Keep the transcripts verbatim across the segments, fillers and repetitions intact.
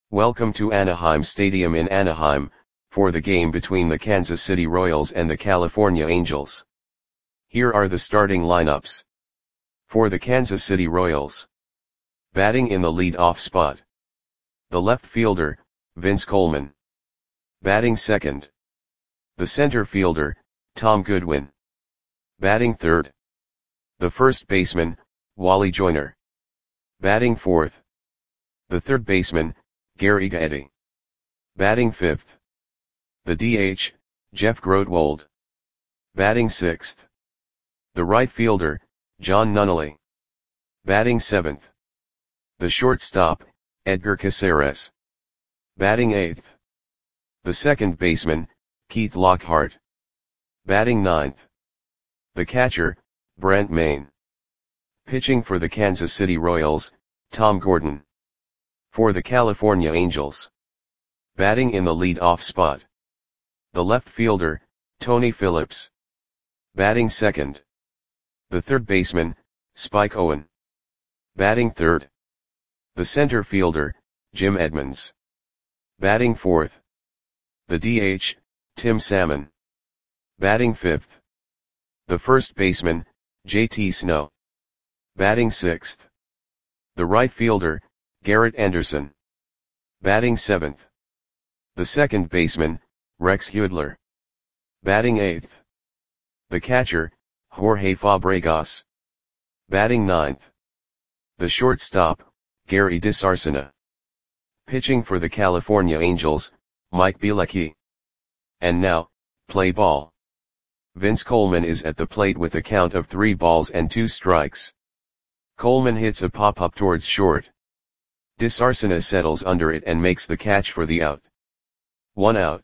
Welcome to Anaheim Stadium in Anaheim, for the game between the Kansas City Royals and the California Angels. Here are the starting lineups. For the Kansas City Royals. Batting in the lead-off spot. The left fielder, Vince Coleman. Batting second. The center fielder, Tom Goodwin. Batting third. The first baseman, Wally Joyner. Batting fourth. The third baseman, Gary Gaetti. Batting fifth. The D H, Jeff Grotwold. Batting sixth. The right fielder, John Nunnally. Batting seventh. The shortstop, Edgar Caceres. Batting eighth. The second baseman, Keith Lockhart. Batting ninth. The catcher, Brent Mayne. Pitching for the Kansas City Royals, Tom Gordon. For the California Angels. Batting in the lead-off spot. The left fielder, Tony Phillips. Batting second. The third baseman, Spike Owen. Batting third. The center fielder, Jim Edmonds. Batting fourth. The D H, Tim Salmon. Batting fifth. The first baseman, J T Snow. Batting sixth. The right fielder, Garrett Anderson. Batting seventh. The second baseman, Rex Hudler. Batting eighth. The catcher, Jorge Fabregas. Batting ninth. The shortstop, Gary DiSarcina. Pitching for the California Angels, Mike Bielecki. And now, play ball. Vince Coleman is at the plate with a count of three balls and two strikes. Coleman hits a pop-up towards short. DiSarcina settles under it and makes the catch for the out. One out.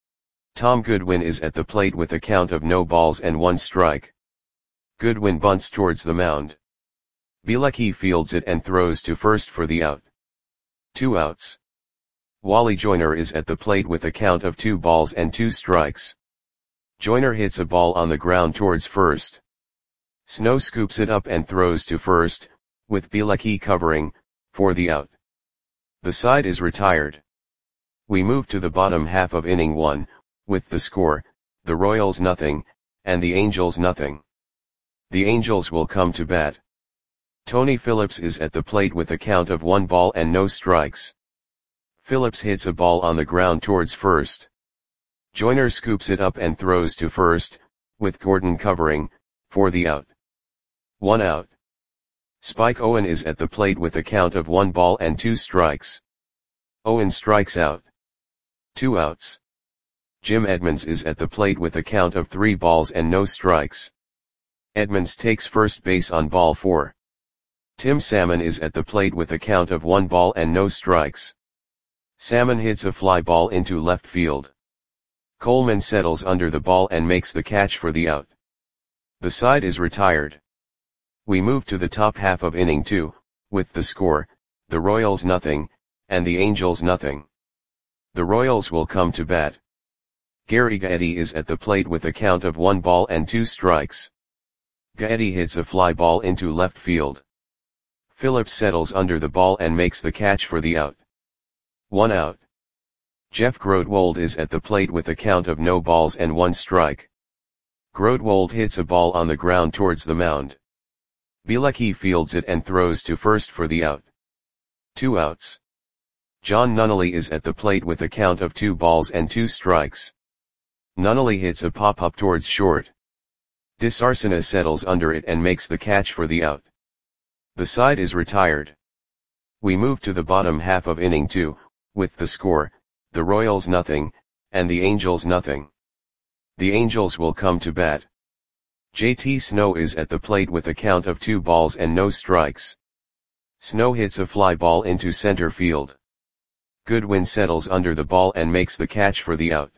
Tom Goodwin is at the plate with a count of no balls and one strike. Goodwin bunts towards the mound. Bielecki fields it and throws to first for the out. Two outs. Wally Joyner is at the plate with a count of two balls and two strikes. Joyner hits a ball on the ground towards first. Snow scoops it up and throws to first, with Bielecki covering, for the out. The side is retired. We move to the bottom half of inning one, with the score, the Royals nothing, and the Angels nothing. The Angels will come to bat. Tony Phillips is at the plate with a count of one ball and no strikes. Phillips hits a ball on the ground towards first. Joyner scoops it up and throws to first, with Gordon covering, for the out. One out. Spike Owen is at the plate with a count of one ball and two strikes. Owen strikes out. Two outs. Jim Edmonds is at the plate with a count of three balls and no strikes. Edmonds takes first base on ball four. Tim Salmon is at the plate with a count of one ball and no strikes. Salmon hits a fly ball into left field. Coleman settles under the ball and makes the catch for the out. The side is retired. We move to the top half of inning two, with the score, the Royals nothing, and the Angels nothing. The Royals will come to bat. Gary Gaetti is at the plate with a count of one ball and two strikes. Gaetti hits a fly ball into left field. Phillips settles under the ball and makes the catch for the out. One out. Jeff Grotwold is at the plate with a count of no balls and one strike. Grotwold hits a ball on the ground towards the mound. Bielecki fields it and throws to first for the out. Two outs. John Nunnally is at the plate with a count of two balls and two strikes. Nunnally hits a pop-up towards short. DiSarcina settles under it and makes the catch for the out. The side is retired. We move to the bottom half of inning two, with the score, the Royals nothing, and the Angels nothing. The Angels will come to bat. J T Snow is at the plate with a count of two balls and no strikes. Snow hits a fly ball into center field. Goodwin settles under the ball and makes the catch for the out.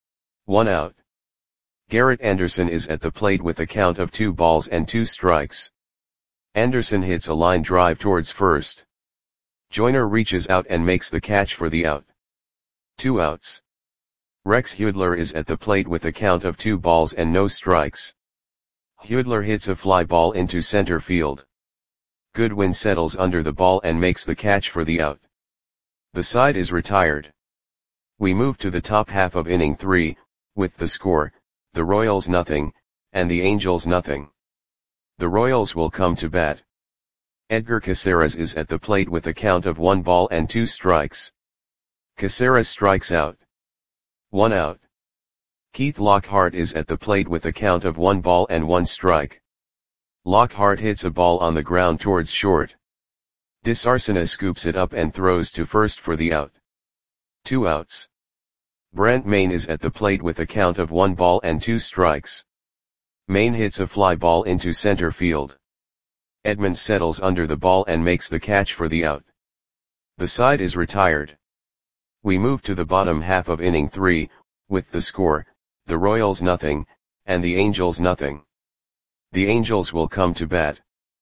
One out. Garrett Anderson is at the plate with a count of two balls and two strikes. Anderson hits a line drive towards first. Joyner reaches out and makes the catch for the out. Two outs. Rex Hudler is at the plate with a count of two balls and no strikes. Hudler hits a fly ball into center field. Goodwin settles under the ball and makes the catch for the out. The side is retired. We move to the top half of inning three, with the score, the Royals nothing, and the Angels nothing. The Royals will come to bat. Edgar Caceres is at the plate with a count of one ball and two strikes. Caceres strikes out. One out. Keith Lockhart is at the plate with a count of one ball and one strike. Lockhart hits a ball on the ground towards short. Disarcina scoops it up and throws to first for the out. Two outs. Brent Mayne is at the plate with a count of one ball and two strikes. Mayne hits a fly ball into center field. Edmonds settles under the ball and makes the catch for the out. The side is retired. We move to the bottom half of inning three, with the score, the Royals nothing, and the Angels nothing. The Angels will come to bat.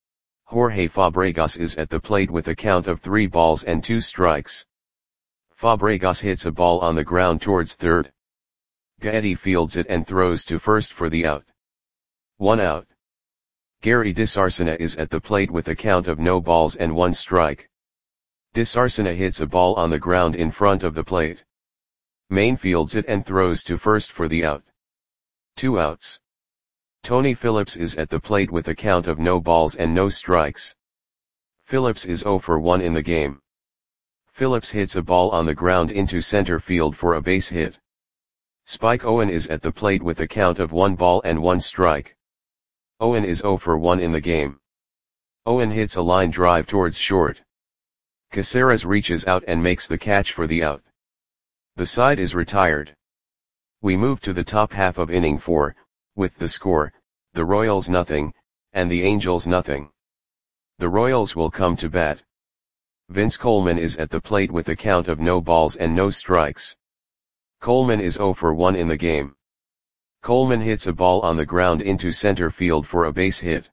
Jorge Fabregas is at the plate with a count of three balls and two strikes. Fabregas hits a ball on the ground towards third. Gaetti fields it and throws to first for the out. One out. Gary Disarcina is at the plate with a count of no balls and one strike. Disarcina hits a ball on the ground in front of the plate. Mayne fields it and throws to first for the out. Two outs. Tony Phillips is at the plate with a count of no balls and no strikes. Phillips is zero for one in the game. Phillips hits a ball on the ground into center field for a base hit. Spike Owen is at the plate with a count of one ball and one strike. Owen is zero for one in the game. Owen hits a line drive towards short. Caceres reaches out and makes the catch for the out. The side is retired. We move to the top half of inning four, with the score, the Royals nothing, and the Angels nothing. The Royals will come to bat. Vince Coleman is at the plate with a count of no balls and no strikes. Coleman is zero for one in the game. Coleman hits a ball on the ground into center field for a base hit.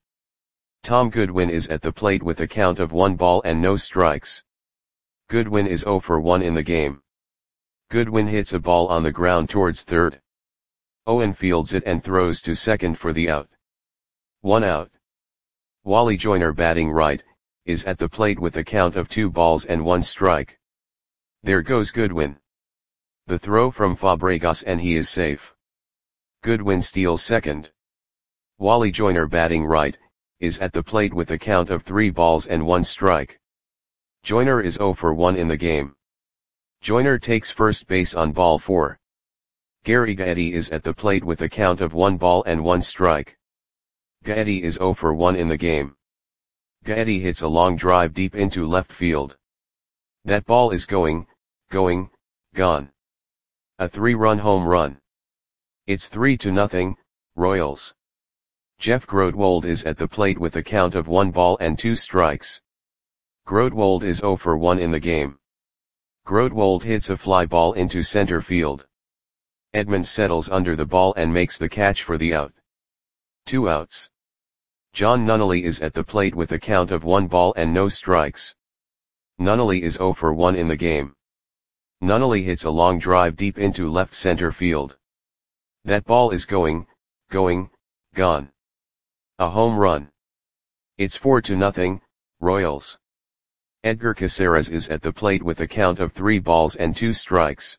Tom Goodwin is at the plate with a count of one ball and no strikes. Goodwin is zero for one in the game. Goodwin hits a ball on the ground towards third. Owen fields it and throws to second for the out. One out. Wally Joyner, batting right, is at the plate with a count of two balls and one strike. There goes Goodwin. The throw from Fabregas and he is safe. Goodwin steals second. Wally Joyner, batting right, is at the plate with a count of three balls and one strike. Joyner is zero for one in the game. Joyner takes first base on ball four. Gary Gaetti is at the plate with a count of one ball and one strike. Gaetti is zero for one in the game. Gaetti hits a long drive deep into left field. That ball is going, going, gone. A three-run home run. It's three to nothing, Royals. Jeff Grotewold is at the plate with a count of one ball and two strikes. Grotewold is zero for one in the game. Grotewold hits a fly ball into center field. Edmonds settles under the ball and makes the catch for the out. Two outs. John Nunnally is at the plate with a count of one ball and no strikes. Nunnally is zero for one in the game. Nunnally hits a long drive deep into left center field. That ball is going, going, gone. A home run. It's four to nothing, Royals. Edgar Caceres is at the plate with a count of three balls and two strikes.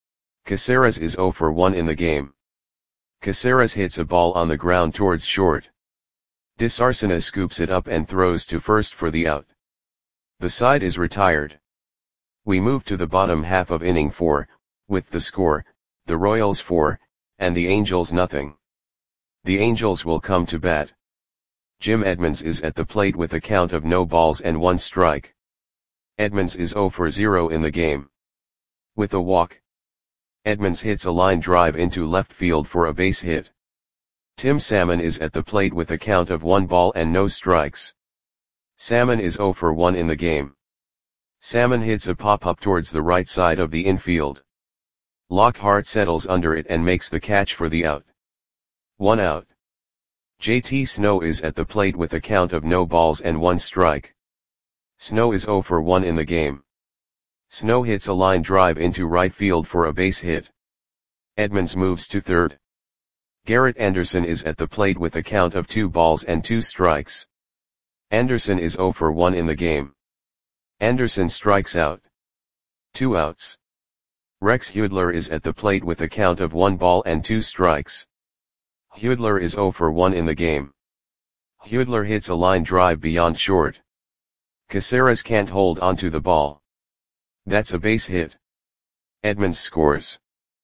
Caceres is zero for one in the game. Caceres hits a ball on the ground towards short. Disarcina scoops it up and throws to first for the out. The side is retired. We move to the bottom half of inning four, with the score, the Royals four, and the Angels nothing. The Angels will come to bat. Jim Edmonds is at the plate with a count of no balls and one strike. Edmonds is zero for zero in the game. With a walk, Edmonds hits a line drive into left field for a base hit. Tim Salmon is at the plate with a count of one ball and no strikes. Salmon is zero for one in the game. Salmon hits a pop-up towards the right side of the infield. Lockhart settles under it and makes the catch for the out. One out. J T Snow is at the plate with a count of no balls and one strike. Snow is zero for one in the game. Snow hits a line drive into right field for a base hit. Edmonds moves to third. Garrett Anderson is at the plate with a count of two balls and two strikes. Anderson is zero for one in the game. Anderson strikes out. Two outs. Rex Hudler is at the plate with a count of one ball and two strikes. Hudler is oh for one in the game. Hudler hits a line drive beyond short. Caceres can't hold onto the ball. That's a base hit. Edmonds scores.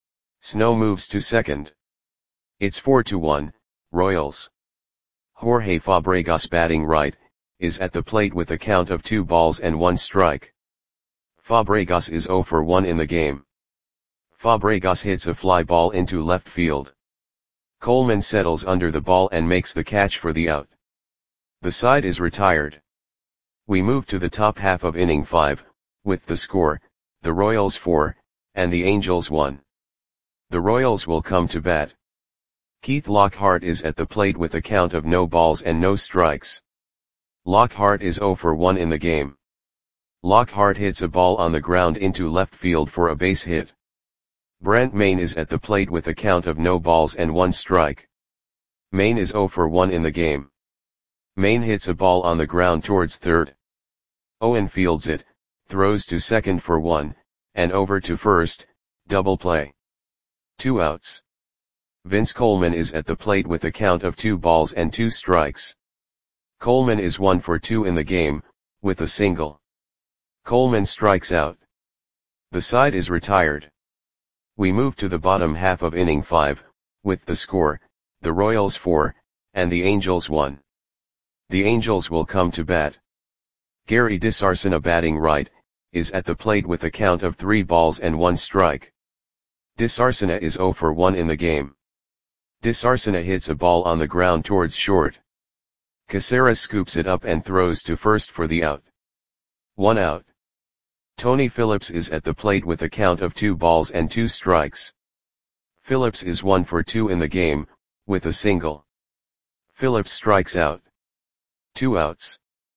Snow moves to second. It's four to one, Royals. Jorge Fabregas, batting right, is at the plate with a count of two balls and one strike. Fabregas is oh for one in the game. Fabregas hits a fly ball into left field. Coleman settles under the ball and makes the catch for the out. The side is retired. We move to the top half of inning five, with the score, the Royals four, and the Angels one. The Royals will come to bat. Keith Lockhart is at the plate with a count of no balls and no strikes. Lockhart is oh for one in the game. Lockhart hits a ball on the ground into left field for a base hit. Brent Mayne is at the plate with a count of no balls and one strike. Mayne is oh for one in the game. Mayne hits a ball on the ground towards third. Owen fields it, throws to second for one, and over to first, double play. Two outs. Vince Coleman is at the plate with a count of two balls and two strikes. Coleman is one for two in the game, with a single. Coleman strikes out. The side is retired. We move to the bottom half of inning five, with the score, the Royals four, and the Angels one. The Angels will come to bat. Gary DeSarcina, batting right, is at the plate with a count of three balls and one strike. DeSarcina is oh for one in the game. DeSarcina hits a ball on the ground towards short. Caceres scoops it up and throws to first for the out. One out. Tony Phillips is at the plate with a count of two balls and two strikes. Phillips is one for two in the game, with a single. Phillips strikes out. Two outs.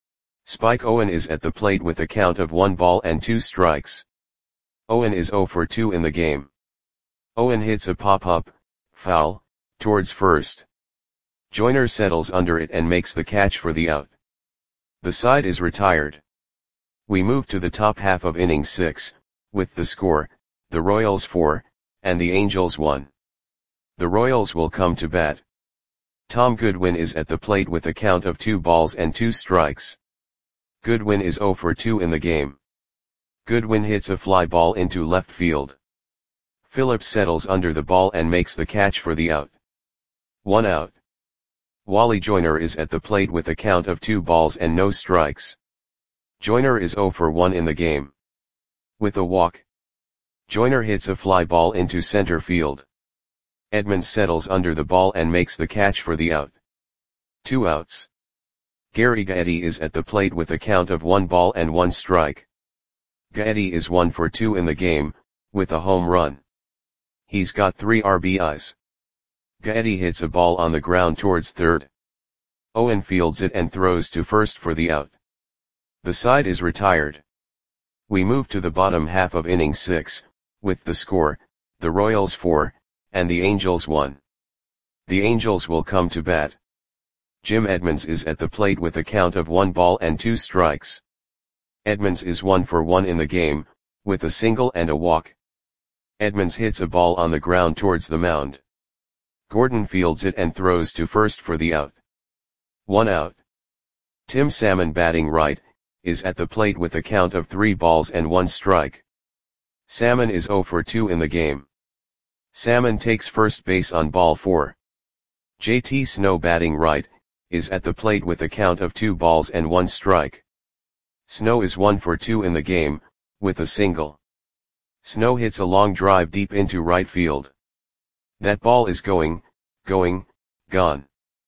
Spike Owen is at the plate with a count of one ball and two strikes. Owen is oh for two in the game. Owen hits a pop-up, foul, towards first. Joyner settles under it and makes the catch for the out. The side is retired. We move to the top half of inning six, with the score, the Royals four, and the Angels one. The Royals will come to bat. Tom Goodwin is at the plate with a count of two balls and two strikes. Goodwin is oh for two in the game. Goodwin hits a fly ball into left field. Phillips settles under the ball and makes the catch for the out. One out. Wally Joyner is at the plate with a count of two balls and no strikes. Joyner is oh for one in the game. With a walk. Joyner hits a fly ball into center field. Edmonds settles under the ball and makes the catch for the out. Two outs. Gary Gaetti is at the plate with a count of one ball and one strike. Gaetti is one for two in the game, with a home run. He's got three R B Is. Gaetti hits a ball on the ground towards third. Owen fields it and throws to first for the out. The side is retired. We move to the bottom half of inning six, with the score, the Royals four, and the Angels one. The Angels will come to bat. Jim Edmonds is at the plate with a count of one ball and two strikes. Edmonds is one for one in the game, with a single and a walk. Edmonds hits a ball on the ground towards the mound. Gordon fields it and throws to first for the out. One out. Tim Salmon, batting right, is at the plate with a count of three balls and one strike. Salmon is oh for two in the game. Salmon takes first base on ball four. J T Snow, batting right, is at the plate with a count of two balls and one strike. Snow is one for two in the game, with a single. Snow hits a long drive deep into right field. That ball is going, going, gone.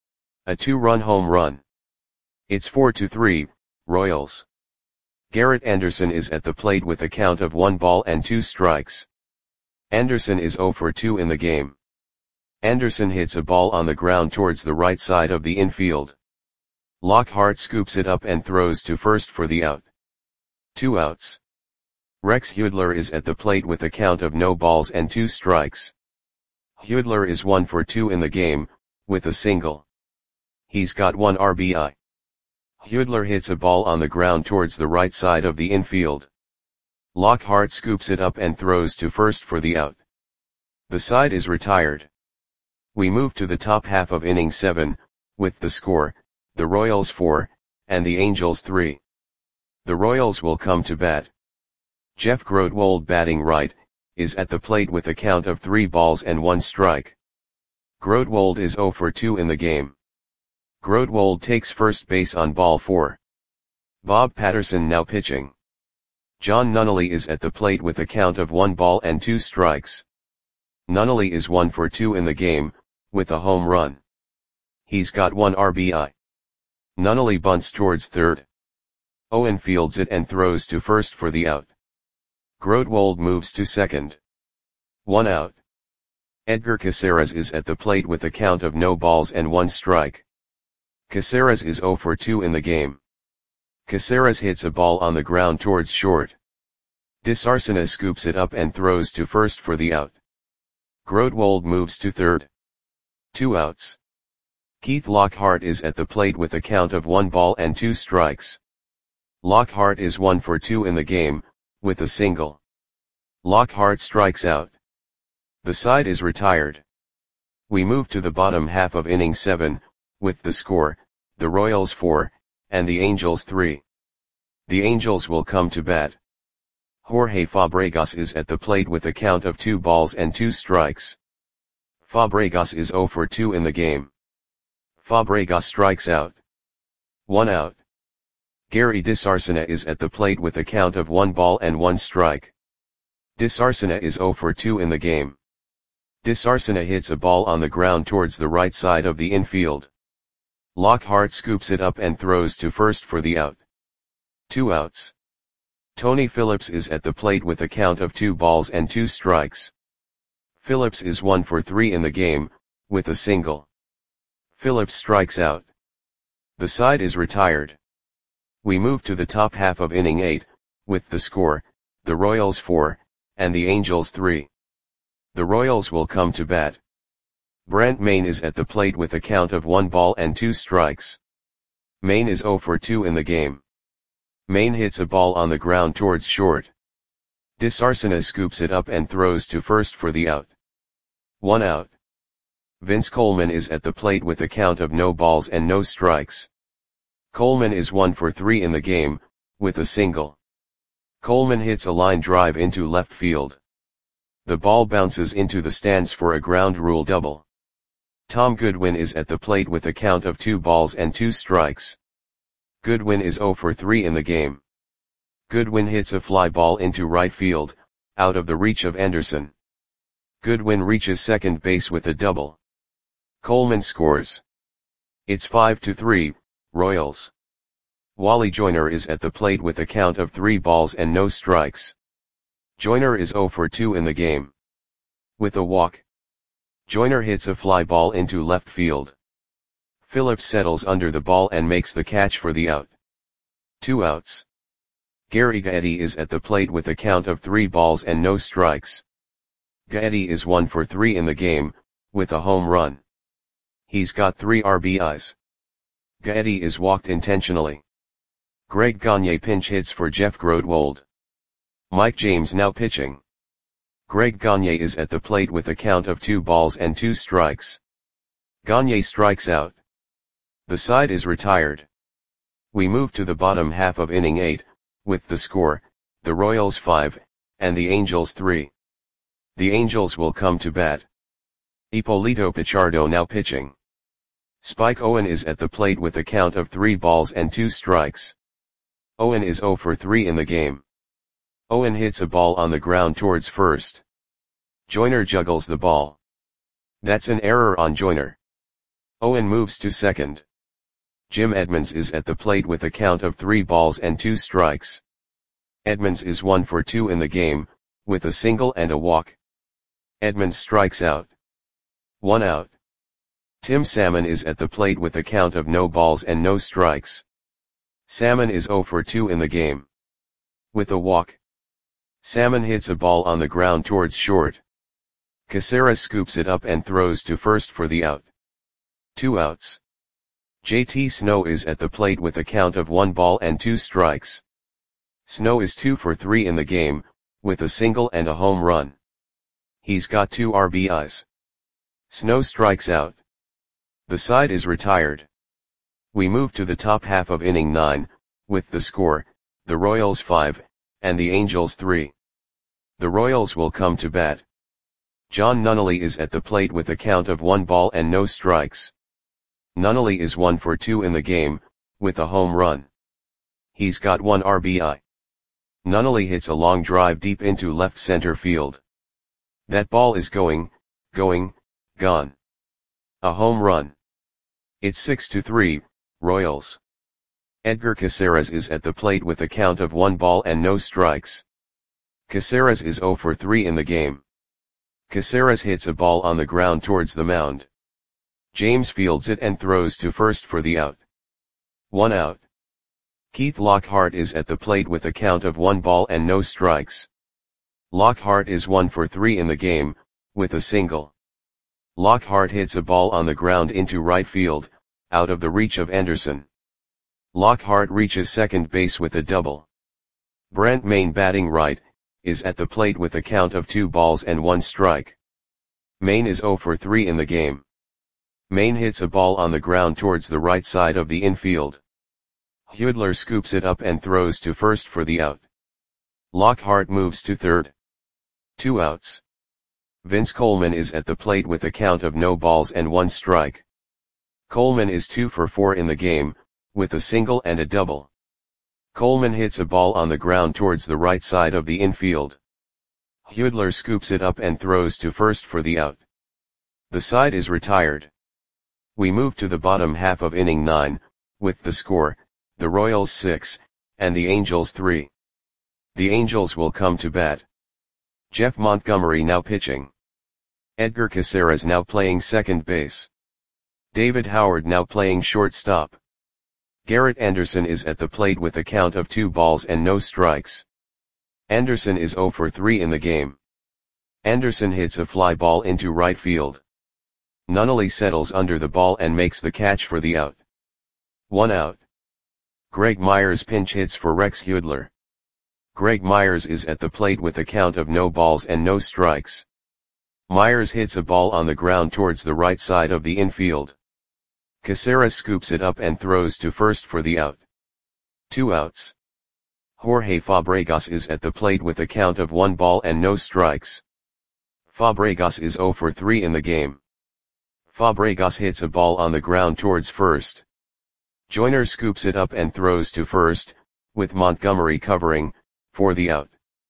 A two-run home run. It's four to three, Royals. Garrett Anderson is at the plate with a count of one ball and two strikes. Anderson is oh for two in the game. Anderson hits a ball on the ground towards the right side of the infield. Lockhart scoops it up and throws to first for the out. Two outs. Rex Hudler is at the plate with a count of no balls and two strikes. Hudler is one for two in the game, with a single. He's got one R B I. Hudler hits a ball on the ground towards the right side of the infield. Lockhart scoops it up and throws to first for the out. The side is retired. We move to the top half of inning seven, with the score, the Royals four, and the Angels three. The Royals will come to bat. Jeff Grotwold, batting right, is at the plate with a count of three balls and one strike. Grotwold is oh for two in the game. Grotwold takes first base on ball four. Bob Patterson now pitching. John Nunnally is at the plate with a count of one ball and two strikes. Nunnally is one for two in the game, with a home run. He's got one R B I. Nunnally bunts towards third. Owen fields it and throws to first for the out. Grotwold moves to second. One out. Edgar Caceres is at the plate with a count of no balls and one strike. Caceres is oh for two in the game. Caceres hits a ball on the ground towards short. Disarcina scoops it up and throws to first for the out. Grotwold moves to third. Two outs. Keith Lockhart is at the plate with a count of one ball and two strikes. Lockhart is one for two in the game, with a single. Lockhart strikes out. The side is retired. We move to the bottom half of inning seven, with the score, the Royals four, and the Angels three. The Angels will come to bat. Jorge Fabregas is at the plate with a count of two balls and two strikes. Fabregas is oh for two in the game. Fabregas strikes out. One out. Gary Disarcina is at the plate with a count of one ball and one strike. Disarcina is oh for two in the game. Disarcina hits a ball on the ground towards the right side of the infield. Lockhart scoops it up and throws to first for the out. Two outs. Tony Phillips is at the plate with a count of two balls and two strikes. Phillips is one for three in the game, with a single. Phillips strikes out. The side is retired. We move to the top half of inning eight, with the score, the Royals four, and the Angels three. The Royals will come to bat. Brent Mayne is at the plate with a count of one ball and two strikes. Mayne is oh for two in the game. Mayne hits a ball on the ground towards short. Disarcina scoops it up and throws to first for the out. One out. Vince Coleman is at the plate with a count of no balls and no strikes. Coleman is one for three in the game, with a single. Coleman hits a line drive into left field. The ball bounces into the stands for a ground rule double. Tom Goodwin is at the plate with a count of two balls and two strikes. Goodwin is oh for three in the game. Goodwin hits a fly ball into right field, out of the reach of Anderson. Goodwin reaches second base with a double. Coleman scores. It's five to three, Royals. Wally Joyner is at the plate with a count of three balls and no strikes. Joyner is oh for two in the game. With a walk. Joyner hits a fly ball into left field. Phillips settles under the ball and makes the catch for the out. Two outs. Gary Gaetti is at the plate with a count of three balls and no strikes. Gaetti is one for three in the game, with a home run. He's got three R B Is. Gaetti is walked intentionally. Greg Gagne pinch hits for Jeff Grotwold. Mike James now pitching. Greg Gagne is at the plate with a count of two balls and two strikes. Gagne strikes out. The side is retired. We move to the bottom half of inning eight, with the score, the Royals five, and the Angels three. The Angels will come to bat. Ippolito Pichardo now pitching. Spike Owen is at the plate with a count of three balls and two strikes. Owen is oh for three in the game. Owen hits a ball on the ground towards first. Joyner juggles the ball. That's an error on Joyner. Owen moves to second. Jim Edmonds is at the plate with a count of three balls and two strikes. Edmonds is one for two in the game, with a single and a walk. Edmonds strikes out. One out. Tim Salmon is at the plate with a count of no balls and no strikes. Salmon is oh for two in the game. With a walk. Salmon hits a ball on the ground towards short. Caceres scoops it up and throws to first for the out. Two outs. J T Snow is at the plate with a count of one ball and two strikes. Snow is two for three in the game, with a single and a home run. He's got two R B Is. Snow strikes out. The side is retired. We move to the top half of inning nine, with the score, the Royals five, and the Angels three. The Royals will come to bat. John Nunnally is at the plate with a count of one ball and no strikes. Nunnally is one for two in the game, with a home run. He's got one R B I. Nunnally hits a long drive deep into left center field. That ball is going, going, gone. A home run. It's six to three, Royals. Edgar Caceres is at the plate with a count of one ball and no strikes. Caceres is zero for three in the game. Caceres hits a ball on the ground towards the mound. James fields it and throws to first for the out. One out. Keith Lockhart is at the plate with a count of one ball and no strikes. Lockhart is one for three in the game, with a single. Lockhart hits a ball on the ground into right field, out of the reach of Anderson. Lockhart reaches second base with a double. Brent Mayne, batting right, is at the plate with a count of two balls and one strike. Mayne is zero for three in the game. Mayne hits a ball on the ground towards the right side of the infield. Hudler scoops it up and throws to first for the out. Lockhart moves to third. Two outs. Vince Coleman is at the plate with a count of no balls and one strike. Coleman is two for four in the game, with a single and a double. Coleman hits a ball on the ground towards the right side of the infield. Hudler scoops it up and throws to first for the out. The side is retired. We move to the bottom half of inning nine, with the score, the Royals six, and the Angels three. The Angels will come to bat. Jeff Montgomery now pitching. Edgar Caceres now playing second base. David Howard now playing shortstop. Garrett Anderson is at the plate with a count of two balls and no strikes. Anderson is zero for three in the game. Anderson hits a fly ball into right field. Nunnally settles under the ball and makes the catch for the out. One out. Greg Myers pinch hits for Rex Hudler. Greg Myers is at the plate with a count of no balls and no strikes. Myers hits a ball on the ground towards the right side of the infield. Caceres scoops it up and throws to first for the out. Two outs. Jorge Fabregas is at the plate with a count of one ball and no strikes. Fabregas is zero for three in the game. Fabregas hits a ball on the ground towards first. Joyner scoops it up and throws to first, with Montgomery covering, for the out.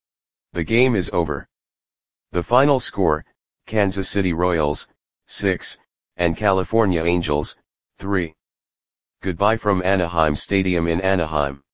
The game is over. The final score, Kansas City Royals, six, and California Angels, three. Goodbye from Anaheim Stadium in Anaheim.